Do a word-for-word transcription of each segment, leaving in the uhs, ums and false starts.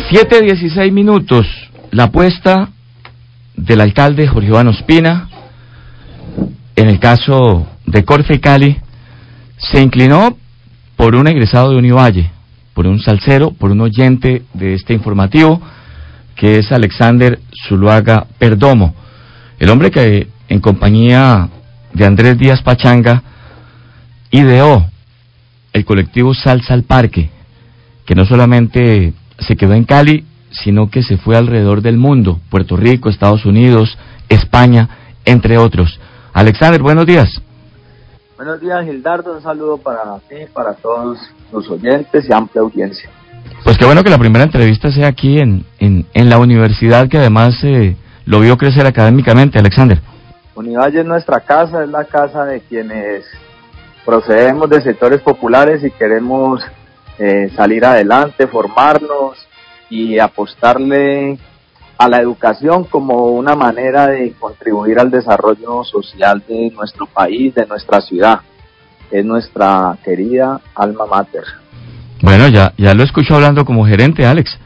siete dieciséis minutos, la apuesta del alcalde Jorge Iván Ospina, en el caso de Corfe y Cali, se inclinó por un egresado de Univalle, por un salsero, por un oyente de este informativo, que es Alexander Zuluaga Perdomo, el hombre que en compañía de Andrés Díaz Pachanga ideó el colectivo Salsa al Parque, que no solamente se quedó en Cali, sino que se fue alrededor del mundo, Puerto Rico, Estados Unidos, España, entre otros. Alexander, buenos días. Buenos días, Gildardo, un saludo para ti, para todos los oyentes y amplia audiencia. Pues qué bueno que la primera entrevista sea aquí en, en, en la universidad, que además eh, lo vio crecer académicamente, Alexander. Univalle es nuestra casa, es la casa de quienes procedemos de sectores populares y queremos eh, salir adelante, formarnos y apostarle a la educación como una manera de contribuir al desarrollo social de nuestro país, de nuestra ciudad. Es nuestra querida alma mater. Bueno, ya, ya lo escucho hablando como gerente, Alex.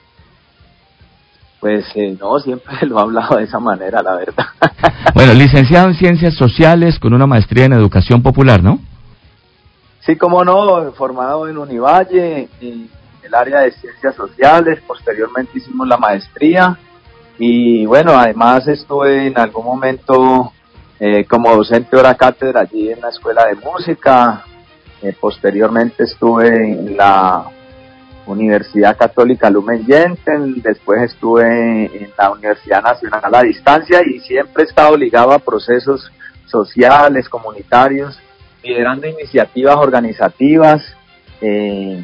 Pues eh, no, siempre lo he hablado de esa manera, la verdad. Bueno, licenciado en Ciencias Sociales con una maestría en Educación Popular, ¿no? Sí, cómo no, formado en Univalle, en el área de Ciencias Sociales, posteriormente hicimos la maestría. Y bueno, además estuve en algún momento eh, como docente hora cátedra allí en la Escuela de Música. Eh, posteriormente estuve en la Universidad Católica Lumen Gentium, después estuve en la Universidad Nacional a Distancia y siempre he estado ligado a procesos sociales, comunitarios, liderando iniciativas organizativas eh,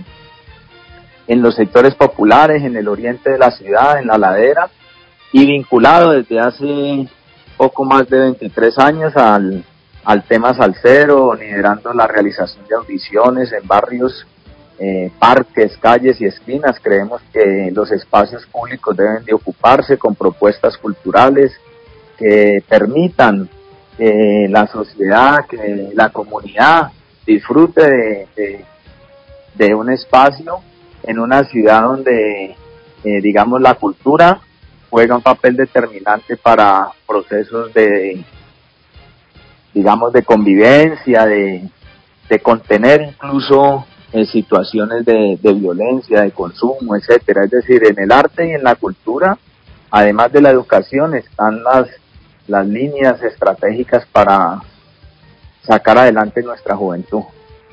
en los sectores populares, en el oriente de la ciudad, en la ladera, y vinculado desde hace poco más de veintitrés años al, al tema salsero, liderando la realización de audiciones en barrios, eh, parques, calles y esquinas. Creemos que los espacios públicos deben de ocuparse con propuestas culturales que permitan que la sociedad, que la comunidad disfrute de, de, de un espacio en una ciudad donde, eh, digamos, la cultura juega un papel determinante para procesos de, digamos, de convivencia, de, de contener incluso eh, situaciones de, de violencia, de consumo, etcétera. Es decir, en el arte y en la cultura, además de la educación, están las, las líneas estratégicas para sacar adelante nuestra juventud.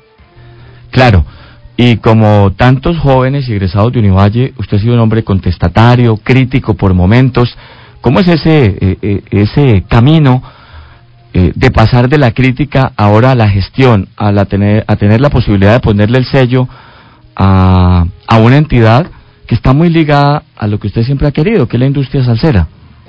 Claro. Y como tantos jóvenes y egresados de Univalle, usted ha sido un hombre contestatario, crítico por momentos. ¿Cómo es ese eh, eh, ese camino eh, de pasar de la crítica ahora a la gestión, a, la tener, a tener la posibilidad de ponerle el sello a, a una entidad que está muy ligada a lo que usted siempre ha querido, que es la industria salsera?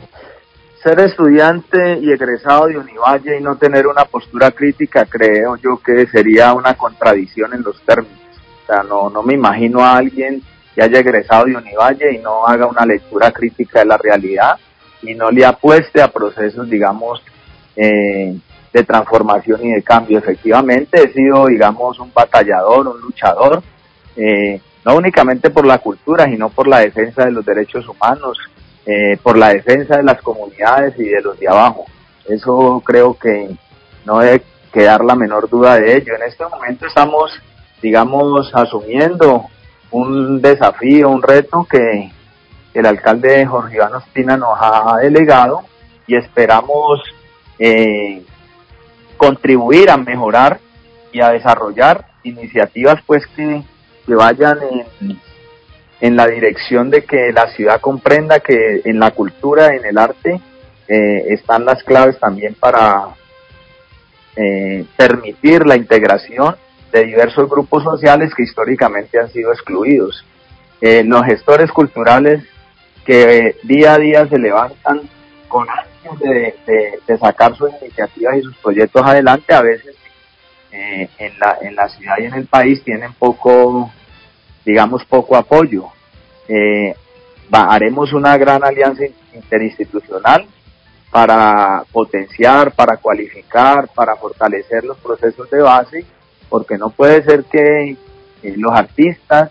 Ser estudiante y egresado de Univalle y no tener una postura crítica, creo yo que sería una contradicción en los términos. O sea, no, no me imagino a alguien que haya egresado de Univalle y no haga una lectura crítica de la realidad y no le apueste a procesos, digamos, eh, de transformación y de cambio. Efectivamente, he sido, digamos, un batallador, un luchador, eh, no únicamente por la cultura, sino por la defensa de los derechos humanos, eh, por la defensa de las comunidades y de los de abajo. Eso creo que no debe quedar la menor duda de ello. En este momento estamos, digamos, asumiendo un desafío, un reto que el alcalde Jorge Iván Ospina nos ha delegado y esperamos eh, contribuir a mejorar y a desarrollar iniciativas pues que, que vayan en, en la dirección de que la ciudad comprenda que en la cultura, en el arte, eh, están las claves también para eh, permitir la integración de diversos grupos sociales que históricamente han sido excluidos. Eh, los gestores culturales que eh, día a día se levantan con ánimo de, de, de sacar sus iniciativas y sus proyectos adelante, a veces eh, en, la, en la ciudad y en el país tienen poco, digamos, poco apoyo. Eh, va, haremos una gran alianza interinstitucional para potenciar, para cualificar, para fortalecer los procesos de base, porque no puede ser que eh, los artistas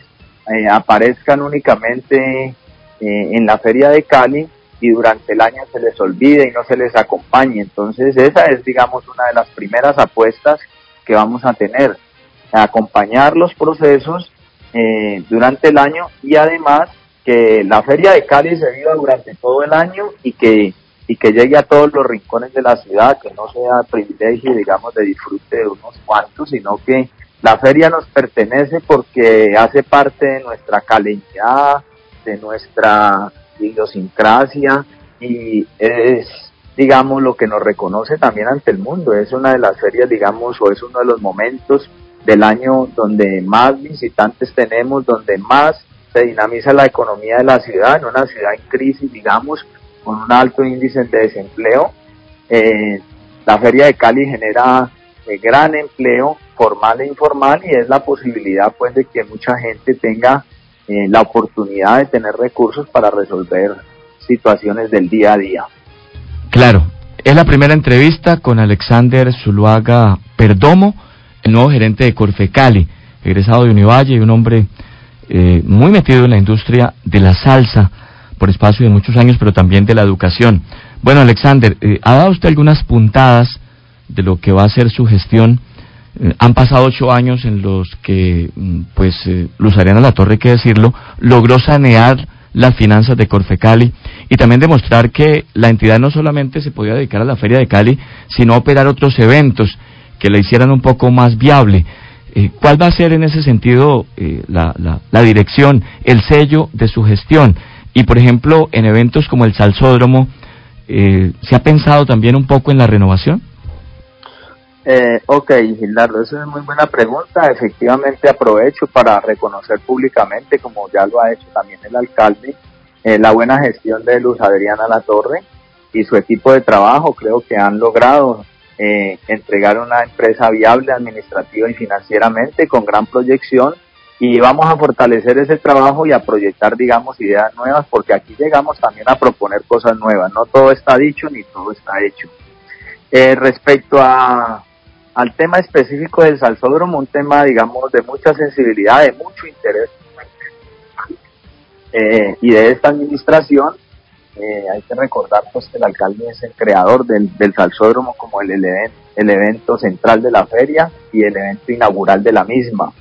eh, aparezcan únicamente eh, en la Feria de Cali y durante el año se les olvide y no se les acompañe. Entonces esa es, digamos, una de las primeras apuestas que vamos a tener, acompañar los procesos eh, durante el año y además que la Feria de Cali se viva durante todo el año y que y que llegue a todos los rincones de la ciudad, que no sea privilegio, digamos, de disfrute de unos cuantos, sino que la feria nos pertenece porque hace parte de nuestra caleñidad, de nuestra idiosincrasia y es, digamos, lo que nos reconoce también ante el mundo. Es una de las ferias, digamos, o es uno de los momentos del año donde más visitantes tenemos, donde más se dinamiza la economía de la ciudad, en una ciudad en crisis, digamos, con un alto índice de desempleo. Eh, la Feria de Cali genera eh, gran empleo formal e informal y es la posibilidad pues de que mucha gente tenga eh, la oportunidad de tener recursos para resolver situaciones del día a día. Claro, es la primera entrevista con Alexander Zuluaga Perdomo, el nuevo gerente de Corfecali, egresado de Univalle y un hombre eh, muy metido en la industria de la salsa por espacio de muchos años, pero también de la educación. Bueno, Alexander, eh, ¿ha dado usted algunas puntadas de lo que va a ser su gestión? Eh, han pasado ocho años en los que, pues, eh, Luz Adriana Latorre, hay que decirlo, logró sanear las finanzas de Corfecali y también demostrar que la entidad no solamente se podía dedicar a la Feria de Cali, sino a operar otros eventos que la hicieran un poco más viable. Eh, ¿Cuál va a ser en ese sentido eh, la, la, la dirección, el sello de su gestión? Y, por ejemplo, en eventos como el Salsódromo, eh, ¿se ha pensado también un poco en la renovación? Eh, ok, Gildardo, esa es muy buena pregunta. Efectivamente, aprovecho para reconocer públicamente, como ya lo ha hecho también el alcalde, eh, la buena gestión de Luz Adriana Latorre y su equipo de trabajo. Creo que han logrado eh, entregar una empresa viable administrativa y financieramente, con gran proyección, y vamos a fortalecer ese trabajo y a proyectar, digamos, ideas nuevas, porque aquí llegamos también a proponer cosas nuevas. No todo está dicho ni todo está hecho. Eh, respecto a al tema específico del Salsódromo, un tema, digamos, de mucha sensibilidad, de mucho interés eh, y de esta administración, eh, hay que recordar pues que el alcalde es el creador del, del Salsódromo como el, el, el evento central de la feria y el evento inaugural de la misma.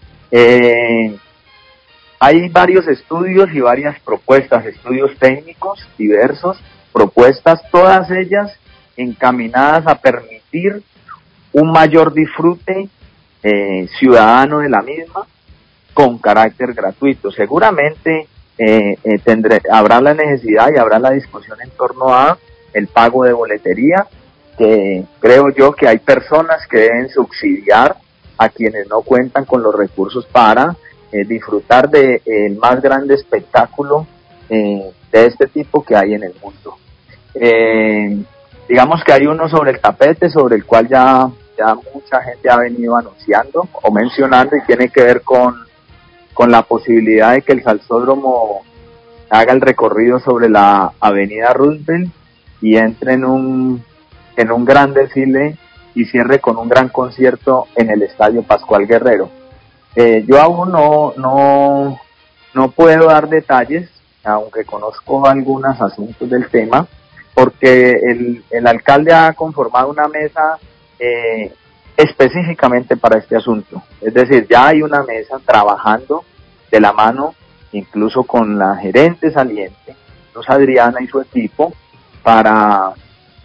Eh, hay varios estudios y varias propuestas, estudios técnicos diversos, propuestas, todas ellas encaminadas a permitir un mayor disfrute eh, ciudadano de la misma con carácter gratuito. Seguramente eh, eh, tendré, habrá la necesidad y habrá la discusión en torno a el pago de boletería, que creo yo que hay personas que deben subsidiar a quienes no cuentan con los recursos para eh, disfrutar de eh, el más grande espectáculo eh, de este tipo que hay en el mundo. Eh, digamos que hay uno sobre el tapete, sobre el cual ya, ya mucha gente ha venido anunciando o mencionando, y tiene que ver con, con la posibilidad de que el Salsódromo haga el recorrido sobre la avenida Roosevelt y entre en un, en un gran desfile y cierre con un gran concierto en el Estadio Pascual Guerrero. Eh, yo aún no, no, no puedo dar detalles, aunque conozco algunos asuntos del tema, porque el, el alcalde ha conformado una mesa eh, específicamente para este asunto. Es decir, ya hay una mesa trabajando de la mano, incluso con la gerente saliente, Luz Adriana y su equipo, para,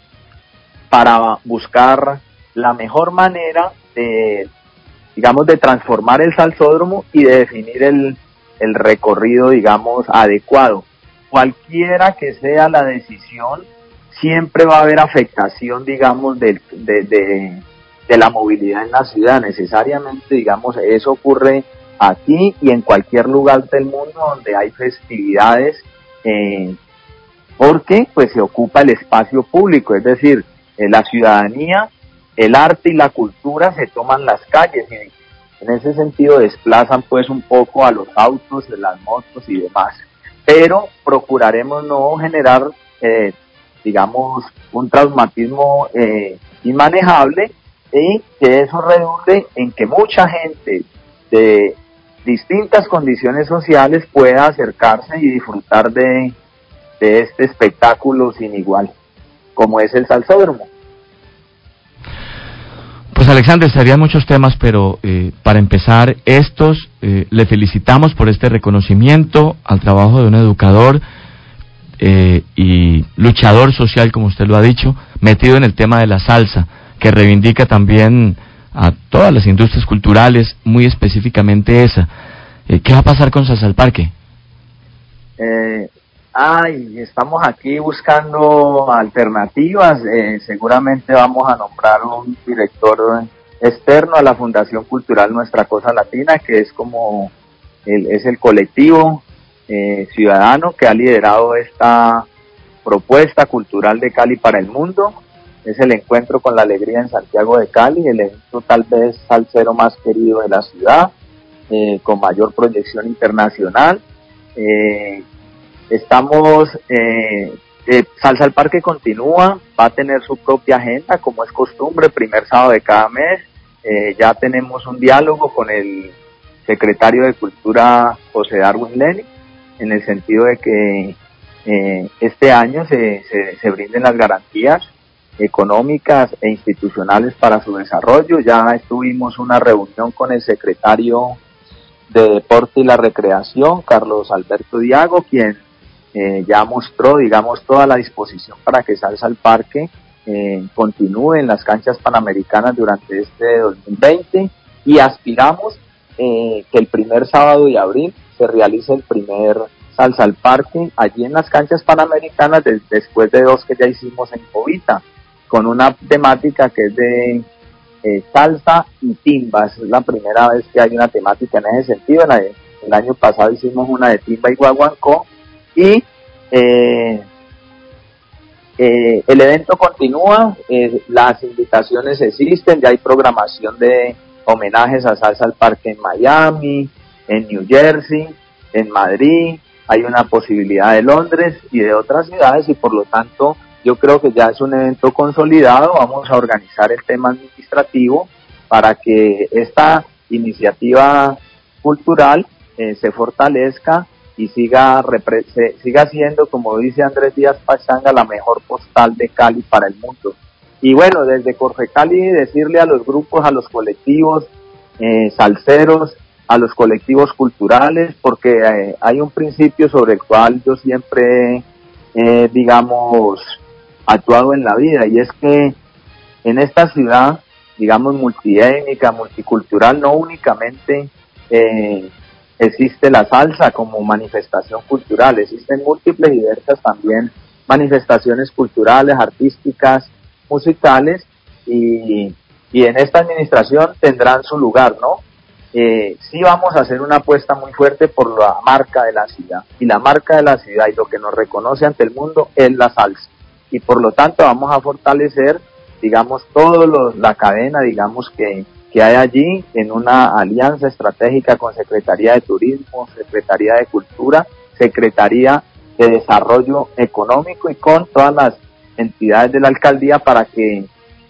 para buscar la mejor manera de, digamos, de transformar el Salsódromo y de definir el, el recorrido, digamos, adecuado. Cualquiera que sea la decisión, siempre va a haber afectación, digamos, de, de, de, de la movilidad en la ciudad. Necesariamente, digamos, eso ocurre aquí y en cualquier lugar del mundo donde hay festividades, eh, porque pues se ocupa el espacio público, es decir, eh, la ciudadanía, el arte y la cultura se toman las calles y en ese sentido desplazan pues un poco a los autos, las motos y demás, pero procuraremos no generar eh, digamos un traumatismo eh, inmanejable y que eso redunde en que mucha gente de distintas condiciones sociales pueda acercarse y disfrutar de, de este espectáculo sin igual, como es el salsódromo. Pues Alexander, estarían muchos temas, pero eh, para empezar estos, eh, le felicitamos por este reconocimiento al trabajo de un educador eh, y luchador social, como usted lo ha dicho, metido en el tema de la salsa, que reivindica también a todas las industrias culturales, muy específicamente esa. Eh, ¿Qué va a pasar con Salsa al Parque? Eh, ay, estamos aquí buscando alternativas, eh, seguramente vamos a nombrar un director externo a la Fundación Cultural Nuestra Cosa Latina, que es como el, es el colectivo eh, ciudadano que ha liderado esta propuesta cultural de Cali para el mundo. Es el encuentro con la alegría en Santiago de Cali, el evento tal vez salsero más querido de la ciudad, eh, con mayor proyección internacional. Eh, estamos, eh, eh, Salsa al Parque continúa, va a tener su propia agenda, como es costumbre, primer sábado de cada mes. Eh, ya tenemos un diálogo con el secretario de Cultura, José Darwin Leni, en el sentido de que eh, este año se, se, se brinden las garantías económicas e institucionales para su desarrollo. Ya estuvimos una reunión con el secretario de Deporte y la Recreación, Carlos Alberto Diago, quien eh, ya mostró, digamos, toda la disposición para que Salsa al Parque eh, continúe en las canchas panamericanas durante este dos mil veinte, y aspiramos eh, que el primer sábado de abril se realice el primer Salsa al Parque allí en las canchas panamericanas, de, después de dos que ya hicimos en Covita, con una temática que es de eh, salsa y timbas. Es la primera vez que hay una temática en ese sentido. El, el año pasado hicimos una de timba y guaguancó, y eh, eh, el evento continúa, eh, las invitaciones existen, ya hay programación de homenajes a Salsa al Parque en Miami, en New Jersey, en Madrid, hay una posibilidad de Londres y de otras ciudades, y por lo tanto yo creo que ya es un evento consolidado. Vamos a organizar el tema administrativo para que esta iniciativa cultural eh, se fortalezca y siga, repre- se, siga siendo, como dice Andrés Díaz Pachanga, la mejor postal de Cali para el mundo. Y bueno, desde Corfecali decirle a los grupos, a los colectivos eh, salseros, a los colectivos culturales, porque eh, hay un principio sobre el cual yo siempre, eh, digamos, actuado en la vida, y es que en esta ciudad, digamos, multiétnica, multicultural, no únicamente eh, existe la salsa como manifestación cultural, existen múltiples y diversas también manifestaciones culturales, artísticas, musicales, y, y en esta administración tendrán su lugar, ¿no? Eh, sí vamos a hacer una apuesta muy fuerte por la marca de la ciudad, y la marca de la ciudad y lo que nos reconoce ante el mundo es la salsa, y por lo tanto vamos a fortalecer, digamos, toda la cadena, digamos, que, que hay allí, en una alianza estratégica con Secretaría de Turismo, Secretaría de Cultura, Secretaría de Desarrollo Económico, y con todas las entidades de la alcaldía, para que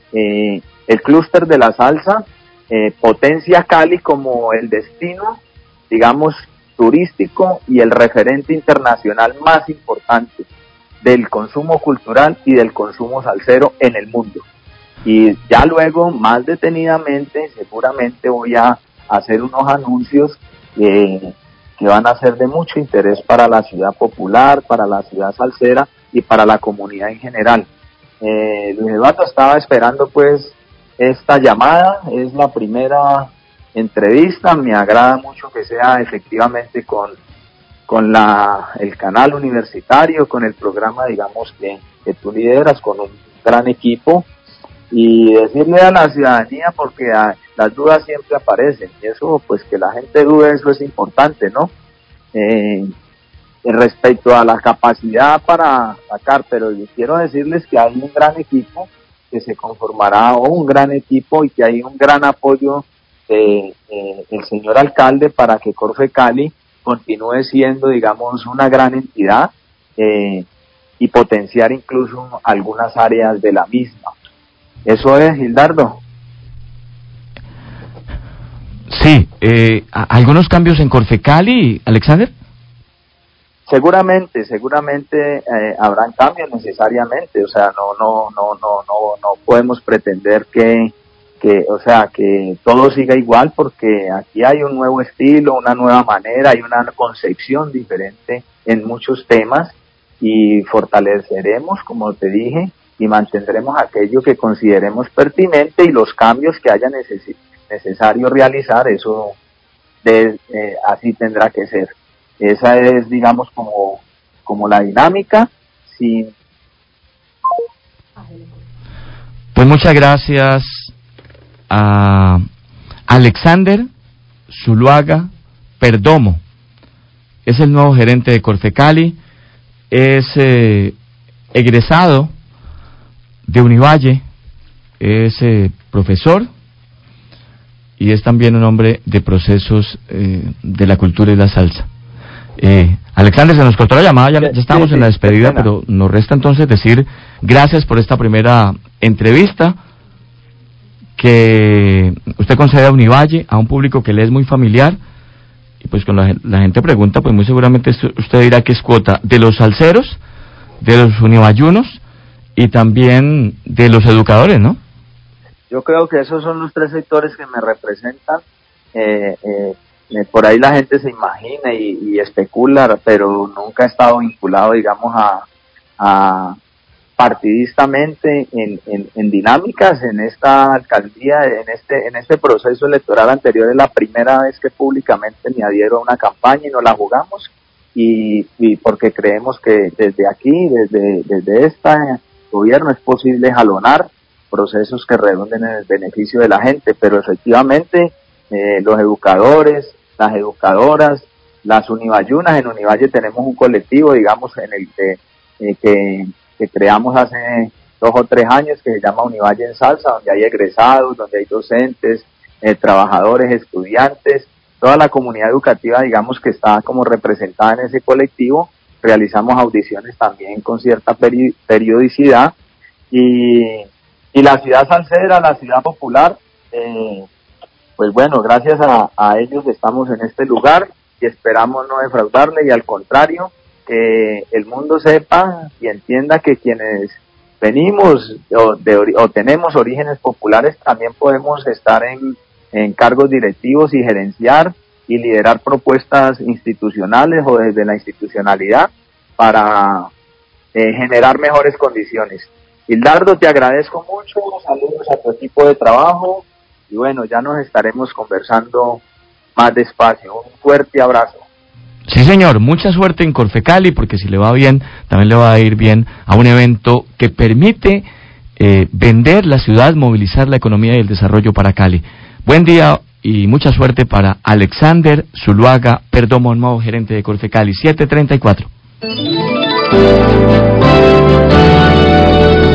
eh, el clúster de la salsa eh, potencia Cali como el destino, digamos, turístico y el referente internacional más importante del consumo cultural y del consumo salsero en el mundo. Y ya luego, más detenidamente, seguramente voy a hacer unos anuncios eh, que van a ser de mucho interés para la ciudad popular, para la ciudad salsera y para la comunidad en general. Eh, Luis Eduardo, estaba esperando pues esta llamada, es la primera entrevista, me agrada mucho que sea efectivamente con con la el canal universitario, con el programa, digamos, que, que tú lideras, con un gran equipo, y decirle a la ciudadanía, porque a, las dudas siempre aparecen, y eso, pues que la gente dude, eso es importante, ¿no? Eh, respecto a la capacidad para sacar, pero yo quiero decirles que hay un gran equipo que se conformará, o un gran equipo, y que hay un gran apoyo de eh, el señor alcalde para que Corfecali continúe siendo, digamos, una gran entidad eh, y potenciar incluso algunas áreas de la misma. Eso es, Gildardo. Sí, Sí, eh, ¿algunos cambios en Corfecali, Alexander? Seguramente, seguramente eh, habrán cambios necesariamente, o sea, no, no, no, no, no, no podemos pretender que, que, o sea, que todo siga igual, porque aquí hay un nuevo estilo, una nueva manera, hay una concepción diferente en muchos temas, y fortaleceremos, como te dije, y mantendremos aquello que consideremos pertinente, y los cambios que haya neces- necesario realizar, eso de, eh, así tendrá que ser. Esa es, digamos, como, como la dinámica. Sin... Pues muchas gracias a Alexander Zuluaga Perdomo. Es el nuevo gerente de Corfecali. Es eh, egresado de Univalle. Es eh, profesor. Y es también un hombre de procesos eh, de la cultura y la salsa. Eh, Alexander, se nos cortó la llamada, ya, ya estábamos sí, sí, en la despedida, pero nos resta entonces decir gracias por esta primera entrevista que usted concede a Univalle, a un público que le es muy familiar, y pues cuando la, la gente pregunta, pues muy seguramente usted dirá que es cuota de los salseros, de los univallunos y también de los educadores, ¿no? Yo creo que esos son los tres sectores que me representan. eh, eh, Eh, por ahí la gente se imagina y, y especula, pero nunca ha estado vinculado, digamos, a, a partidistamente en, en, en dinámicas. En esta alcaldía, en este en este proceso electoral anterior, es la primera vez que públicamente me adhiero a una campaña y no la jugamos, y, y porque creemos que desde aquí, desde, desde este gobierno, es posible jalonar procesos que redunden en el beneficio de la gente, pero efectivamente eh, los educadores, las educadoras, las univallunas, en Univalle tenemos un colectivo, digamos, en el que, eh, que, que creamos hace dos o tres años, que se llama Univalle en Salsa, donde hay egresados, donde hay docentes, eh, trabajadores, estudiantes, toda la comunidad educativa, digamos, que está como representada en ese colectivo. Realizamos audiciones también con cierta peri- periodicidad, y, y la ciudad salsera, la ciudad popular, eh, pues bueno, gracias a, a ellos estamos en este lugar, y esperamos no defraudarle, y al contrario, que el mundo sepa y entienda que quienes venimos o, de, o tenemos orígenes populares también podemos estar en, en cargos directivos y gerenciar y liderar propuestas institucionales o desde la institucionalidad para eh, generar mejores condiciones. Hildardo, te agradezco mucho, saludos a tu equipo de trabajo, y bueno, ya nos estaremos conversando más despacio. Un fuerte abrazo. Sí, señor, mucha suerte en Corfecali, porque si le va bien, también le va a ir bien a un evento que permite eh, vender la ciudad, movilizar la economía y el desarrollo para Cali. Buen día y mucha suerte para Alexander Zuluaga Perdomo, nuevo gerente de Corfecali. siete treinta y cuatro.